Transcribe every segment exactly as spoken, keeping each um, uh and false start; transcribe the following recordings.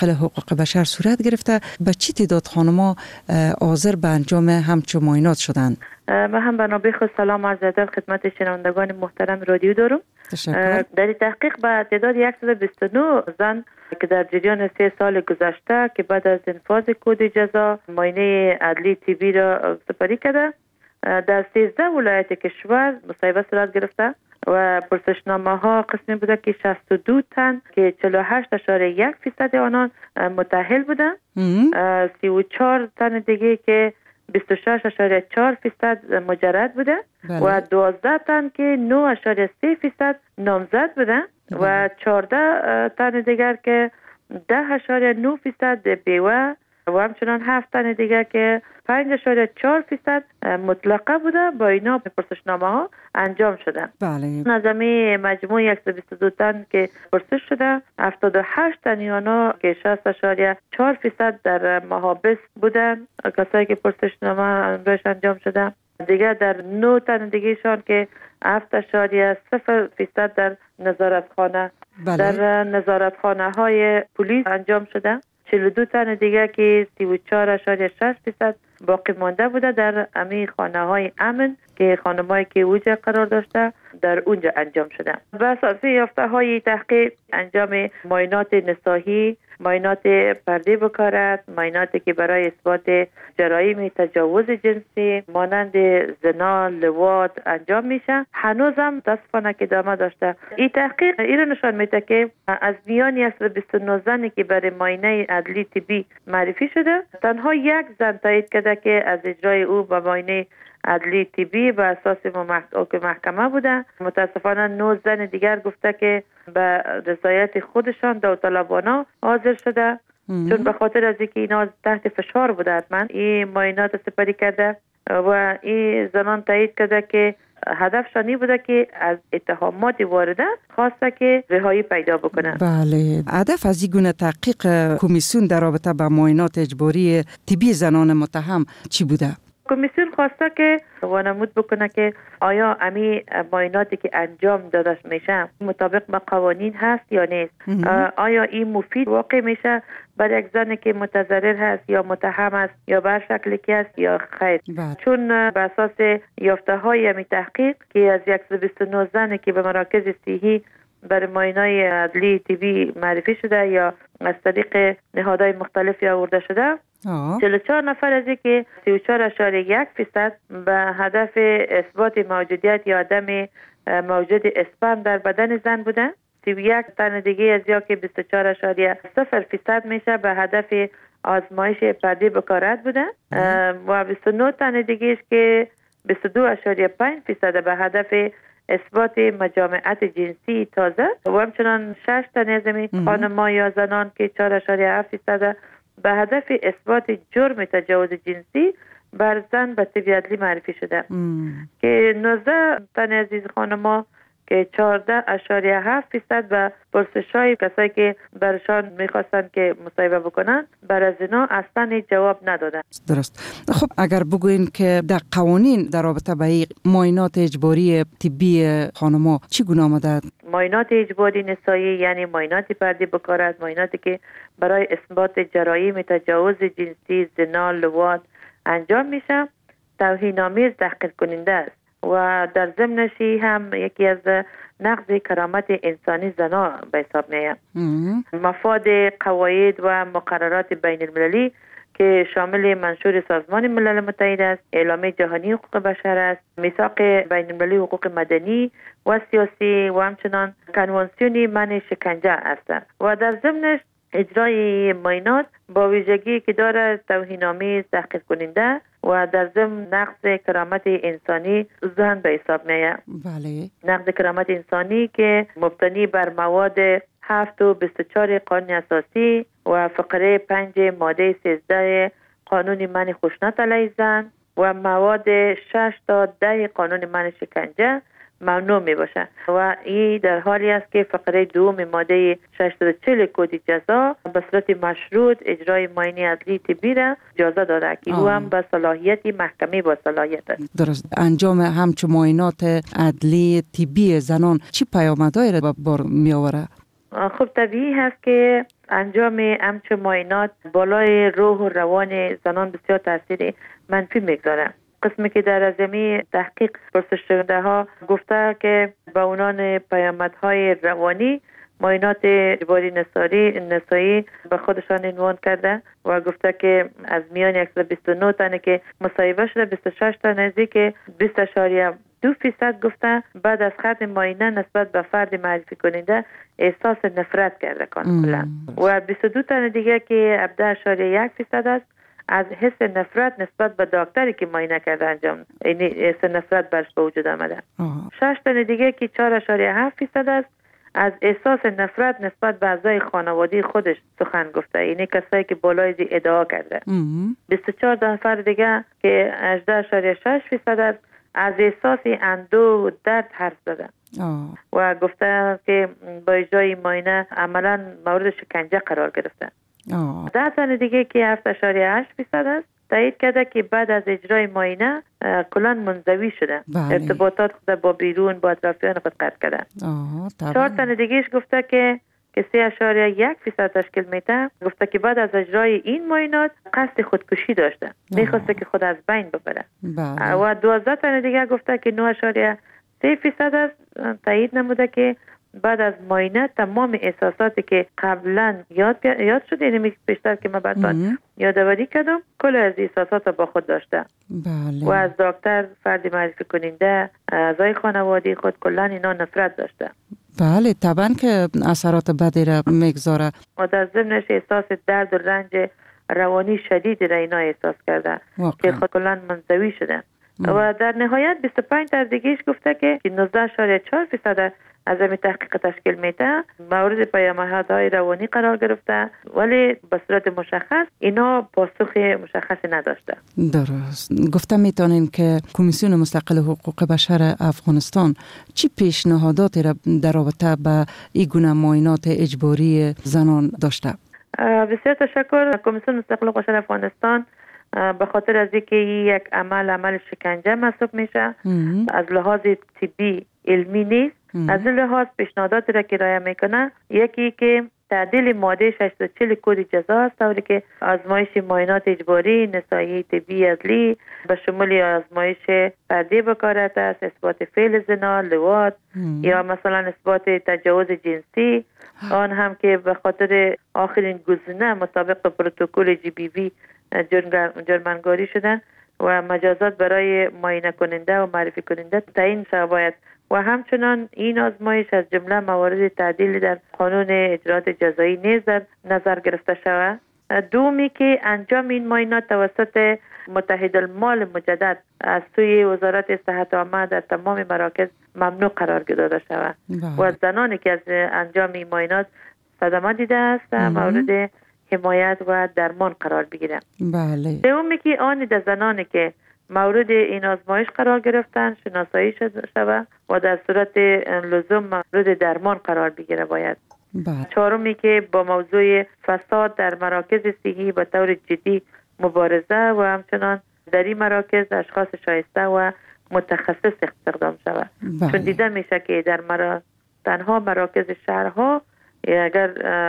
مشغل حقوق بشر صورت گرفته. به چی تعداد خانم‌ها حاضر به انجام همچون معاینات شدند؟ من هم بنابه خود سلام عرض ادب خدمت شنوندگان محترم رادیو دارم. تشکر. در تحقیق به تعداد صد و بیست و نه زن که در جریان سه سال گذشته که بعد از انفاذ کد جزا معاینه عدلی طبی را سپاری کرده، در سیزده ولایت کشور مصاحبه صورت گرفته و پرسشنامه ها قسمی بوده که شصت و دو تن که چهل و هشت اشاره یک فیصد آنان متأهل بودن، سی و چهار تن دیگه که بیست و شش اشاره چهار فیصد مجرد بوده بله. و دوازده تن که نه اشاره سه فیصد نامزد بودن بله. و چهارده تن دیگر که ده اشاره نه فیصد بیوه و همچنان هفت تن دیگر که پنج اشاره چهار فیصد مطلقه بوده. با اینا پرسشنامه ها انجام شده. بله. نظمی مجموع صد و بیست و دو تن که پرسش شده، هفتاد و هشت تن اینا که شصت اشاره چهار فیصد در محابس بودن، کسایی که پرسشنامه روش انجام شده. دیگر در نه تن دیگهشان که هفت اشاره صفر فیصد در نظارتخانه بله. در نظارتخانه های پلیس انجام شده. چهل و دو تن دیگه که سی و چهار اشاره شش فیصد باقی مانده بوده در امی خانه های امن که خانمایی که اوجه قرار داشته در اونجا انجام شده. به اساس یافته های تحقیق انجام معاینات نسایی، معاینات پرده بکارت، معایناتی که برای اثبات جرایم تجاوز جنسی مانند زنا، لواط انجام میشه، هنوزم متاسفانه که ادامه داشته. این تحقیق این رو نشان میده که از میان صد و بیست و نه زنی که برای معاینه عدلی طبی معرفی شده، تنها یک زن تایید کرده که از اجرای او به معاینه عدلی طبی به اساس محکمه بوده. متاسفانه نه زن دیگر گفته که به رضایت خودشان داوطلبانه حاضر شده مم. چون به خاطر از اینکه اینا تحت فشار بوده حتما این معاینات سپاری کرده و این زنان تایید کرده که هدفشان این بوده که از اتهامات وارده خواسته که رهایی پیدا بکنه. بله. هدف از این گونه تحقیق کمیسیون در رابطه با معاینات اجباری طبی زنان متهم چی بوده؟ کمیسیون خواسته که وانمود بکنه که آیا امی معایناتی که انجام داده میشه مطابق با قوانین هست یا نیست، آیا این مفید واقع میشه برای یک زنی که متضرر هست یا متهم است یا بر شکلی که است یا خیر بله. چون به اساس یافته های امی تحقیق که از صد و بیست و نه زنی که به مراکز صحی برای معاینات عدلی طبی معرفی شده یا از طریق نهادهای مختلفی آورده شده، چهل و چهار نفر از که سی و چهار اشاره یک فیصد به هدف اثبات موجودیت یا عدم موجود اسپرم در بدن زن بودن، سی و یک تن دیگه از یا که بیست و چهار اشاره صفر فیصد میشه به هدف آزمایش پرده بکارت بودن و بیست و نه تن دیگه که بیست و دو اشاره پنج فیصد به هدف اثبات مجامعت جنسی تازه و همچنان شش تن از خانم‌ها یا زنان که چهار اشاره هفت فیصد به هدف اثبات جرم تجاوز جنسی بر زن به طب عدلی معرفی شده مم. که نوزده تن عزیز خانم‌ها که چهارده اشاره هفت فیصد به پرسش‌های کسایی که برشان میخواستن که مصاحبه بکنن بر از اینا اصلا جواب ندادن. درست. خب اگر بگوین که در قوانین در رابطه با این معاینات اجباری طبی خانم‌ها چی گونه آمده؟ معاینات اجباری نسایی یعنی معاینات پرده بکارت، معایناتی که برای اثبات جرایم تجاوز جنسی، زنا، لواط انجام میشه، توهین‌آمیز تحقیر کننده است و در ضمنشی هم یکی از نقض کرامت انسانی زنا به حساب میاد. مفاد قواعد و مقررات بین المللی که شامل منشور سازمان ملل متحد است، اعلامیه جهانی حقوق بشر است، میثاق بین المللی حقوق مدنی و سیاسی و همچنان کنوانسیون منع شکنجه است و در ضمنش اجرای معاینات با ویژگی که داره توهین‌آمیز، تحقیر کننده و در ضمن نقض کرامت انسانی زن به حساب میاد. بله. نقض کرامت انسانی که مبتنی بر مواد هفت و بیست و چهار قانون اساسی و فقره پنج ماده سیزده قانون منع خشونت علیه زن و مواد شش تا ده قانون منع شکنجه ممنوع می باشه و این در حالی است که فقره دوم ماده ششصد و چهل کد جزا به صورت مشروط اجرای معاینه عدلی طبی را اجازه داده که او هم به صلاحیت محکمه با صلاحیت است. درست. انجام همچون معاینات عدلی طبی زنان چی پیامدهایی را به بار می آورد؟ خب طبیعی هست که انجام همچه معاینات بالای روح و روان زنان بسیار تاثیر منفی میگذاره. قسمی که در ازمی تحقیق پرسش‌کننده ها گفته که با اونان پیامدهای روانی معاینات اجباری نسایی نسایی به خودشان عنوان کرده و گفته که از میان صد و بیست و نه تنه که مصاحبه شده بیست و شش تا نزدیک بیست اشاریه دو فیصد گفته بعد از ختم معاینه نسبت به فرد معرفی کننده احساس نفرت کرده کاملا و بیست و دو تن دیگه که هفده اشاریه یک فیصد است از حس نفرت نسبت به دکتری که معاینه کرده انجام یعنی حس نفرت برش به وجود آمده. شش تن دیگه که چهار اشاریه هفت فیصد است از احساس نفرت نسبت به اعضای خانواده خودش سخن گفته، یعنی کسایی که بالای زی ادعا کرده. بیست و چهار نفر دیگه که هجده اشاریه شش فیصد است از احساس اندوه و درد حرف زده و گفته که با اجرای معاینه عملا مورد شکنجه قرار گرفته. ده تن دیگه که هفت اشاریه هشت فیصد است تایید کرده که بعد از اجرای معاینه کلا منزوی شده. بله. ارتباطات خود با بیرون با اطرافیان خود قطع کرده. چهار تن دیگهش گفته که که سه اشاریه یک فیصد تشکیل میده گفته که بعد از اجرای این معاینات قصد خودکشی داشته، میخواسته که خود از بین ببره. بله. و دوازده تن دیگه گفته که نه اشاریه سه فیصد است تایید نموده که بعد از معاینه تمام احساساتی که قبلا یاد یاد شده، یعنی بیشتر که من براتون یادآوری کردم کل از احساسات با خود داشته. بله. و از دکتر، فرد معرفی کننده، اعضای خانواده خود کلا اینا نفرت داشته. بله طبعا که اثرات بدی را میگذاره و در ضمنش احساس درد و رنج روانی شدید را اینا احساس کرده که خود کلا منزوی شده. ام. و در نهایت بیست و پنج تا دیگهش گفته که نوزده اشاریه چهار فیصد از این تحقیق تشکیل میده مورد پیامدهای روانی قرار گرفته ولی به صورت مشخص اینا پاسخ مشخصی نداشته. درست. گفته میتونین که کمیسیون مستقل حقوق بشر افغانستان چی پیشنهاداتی را در رابطه با این گونه معاینات اجباری زنان داشته؟ بسیار تشکر. کمیسیون مستقل حقوق بشر افغانستان به خاطر از اینکه یک عمل عمل شکنجه محسوب میشه از لحاظ طبی علمی نیست، از این لحاظ پیشنهاداتی را که رعایت میکنه یکی که تعدیل ماده ششصد و چهل کد جزا است طوری که آزمایش معاینات اجباری نسایی طبی ازلی به شمول آزمایش پرده بکارت است، اثبات فعل زنا، لواط یا مثلا اثبات تجاوز جنسی، آن هم که به خاطر آخرین گزینه مطابق پروتکل جی بی وی جرمنگاری شدن و مجازات برای معاینه کننده و معرفی کننده تعیین شود و همچنان این آزمایش از جمله موارد تعدیل در قانون اجرات جزایی نیز در نظر گرفته شود. دومی که انجام این معاینات توسط متحدالمال مجدد از سوی وزارت صحت عامه در تمام مراکز ممنوع قرار داده شود و زنانی که از انجام این معاینات صدمه دیده است مورد حمایت و درمان قرار بگیره. بله. دومی که آن در زنانی که مورد این آزمایش قرار گرفتن شناسایی شود و در صورت لزوم مورد درمان قرار بگیره باید. بله. چهارمی که با موضوع فساد در مراکز صحی به طور جدی مبارزه و همچنان در این مراکز اشخاص شایسته و متخصص استخدام شود. بله. چون دیده میشه که در مرا... تنها مراکز شهرها اگر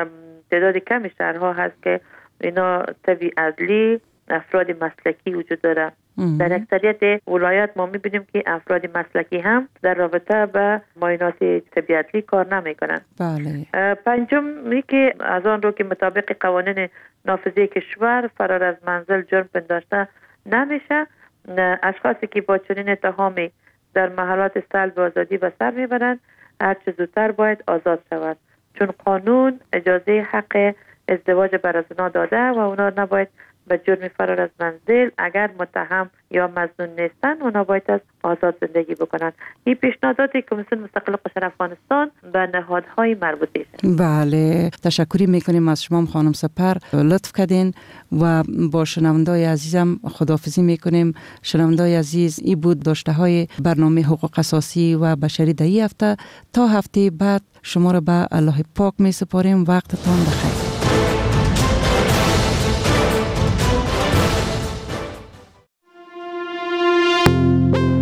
تعداد کمی شهرها هست که اینا طبی عدلی افراد مسلکی وجود داره. در اکثریت ولایات ما میبینیم که افراد مسلکی هم در رابطه با معاینات طبی عدلی کار نمیکنن. بله. پنجمی که از آن رو که مطابق قوانین نافذه کشور فرار از منزل جرم پنداشته نمیشه، اشخاصی که با چنین اتهامی در محلات سلب آزادی به سر میبرند هر چه زودتر باید آزاد شود، چون قانون اجازه حق ازدواج بر از اونا داده و اونا نباید به جرم فرار از منزل اگر متهم یا مظنون نیستن اونا باید از آزاد زندگی بکنن. این پیشنهادات کمیسیون مستقل حقوق بشر افغانستان به نهادهای مربوطه است. بله تشکری میکنیم از شما خانم سپر، لطف کردین و با شنوندای عزیزم خداحافظی میکنیم. شنوندای عزیز این بود داشته های برنامه حقوق اساسی و بشری در این هفته. تا هفته بعد شما را به الله پاک می سپاریم. وقتتان بخیر.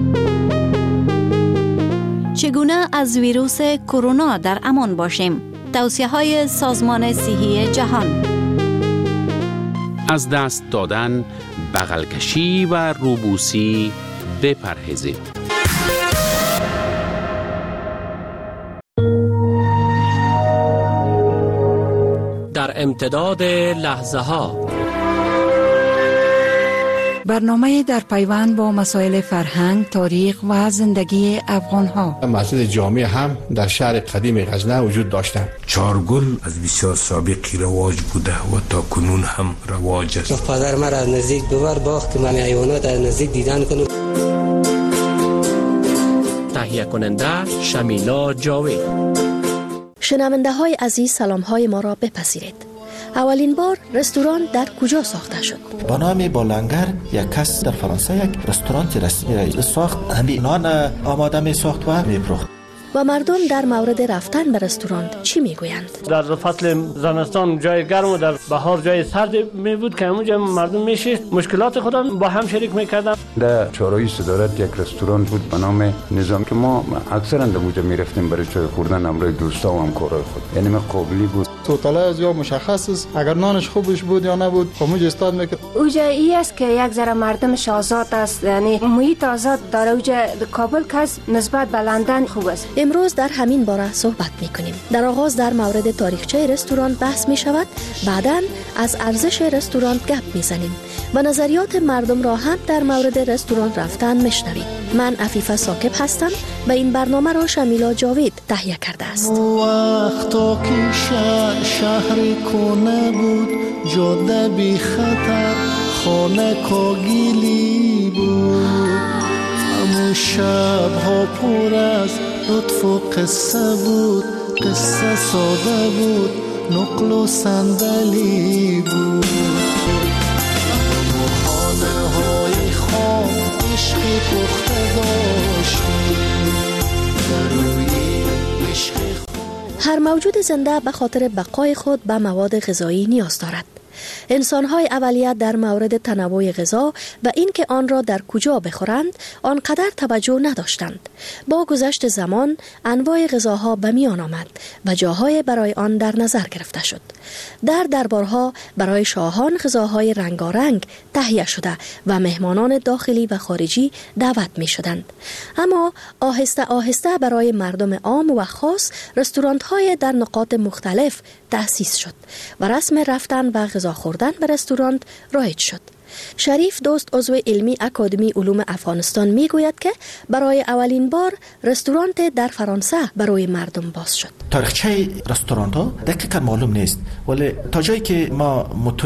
چگونه از ویروس کرونا در امان باشیم؟ توصیه‌های سازمان صحی جهان. از دست دادن، بغلکشی و روبوسی بپرهیزید. در امتداد لحظه ها برنامه در پیوند با مسائل فرهنگ، تاریخ و زندگی افغان ها. مسجد جامع هم در شهر قدیم غزنه وجود داشتند. چارگل از بسیار سابقی رواج بوده و تا کنون هم رواج است. پدر مرا از نزدیک ببر باخت که من حیوانات از نزدیک دیدن کنم. تهیه کننده شمیلا جاوید. شنونده های عزیز، سلام های ما را بپذیرید. اولین بار رستوران در کجا ساخته شد؟ با نام بالانگر یک کس در فرانسه یک رستوران رسمی را ساخت. همین نان آماده می ساخت و می پخت. و مردم در مورد رفتن به رستوران چی میگویند؟ در فصل زمستان جای گرم و در بهار جای سرد می بود که اونجا مردم میشید مشکلات خودم با هم شریک میکردن. در چهارراه صدارت یک رستوران بود به نام نظام که ما اکثرا در اونجا میرفتیم برای چای خوردن همراه دوستا و همکارای خود. یعنی ما قابلی بود. توتاله از یا مشخص است اگر نانش خوبش بود یا نبود خموج استاد میکرد. اوجا ای است که یک ذره مردمش آزاد است، یعنی محیط آزاد داره. اوجا کابل کس نسبت به لندن خوب است. امروز در همین باره صحبت میکنیم. در آغاز در مورد تاریخچه رستوران بحث می شود، بعداً از ارزش رستوران گپ میزنیم و نظریات مردم را هم در مورد رستوران رفتن میشنوید. من عفیفه ثاقب هستم و این برنامه را شمیلا جاوید تهیه کرده است. وقتا که شهر, شهر کنه بود، جاده بی خطر، خانه کاگیلی بود، همون شب ها پر از لطف و قصه بود، قصه ساده بود، نقل و صندلی بود، خانه های خواب عشقی پخته داشتیم، دروی عشق. هر موجود زنده به خاطر بقای خود به مواد غذایی نیاز دارد. انسان‌های اولیه در مورد تنوع غذا و اینکه آن را در کجا بخورند آنقدر توجه نداشتند. با گذشت زمان انواع غذاها به میان آمد و جاهای برای آن در نظر گرفته شد. در دربارها برای شاهان غذاهای رنگارنگ تهیه شده و مهمانان داخلی و خارجی دعوت می شدند. اما آهسته آهسته برای مردم عام و خاص رستوران‌های در نقاط مختلف تأسیس شد و رسم رفتن و غذا خوردن به رستوران رایج شد. شریف دوست عضو علمی اکادمی علوم افغانستان می گوید که برای اولین بار رستوران در فرانسه برای مردم باز شد. تاریخچه رستوران ها دقیقاً معلوم نیست، ولی تا جایی که ما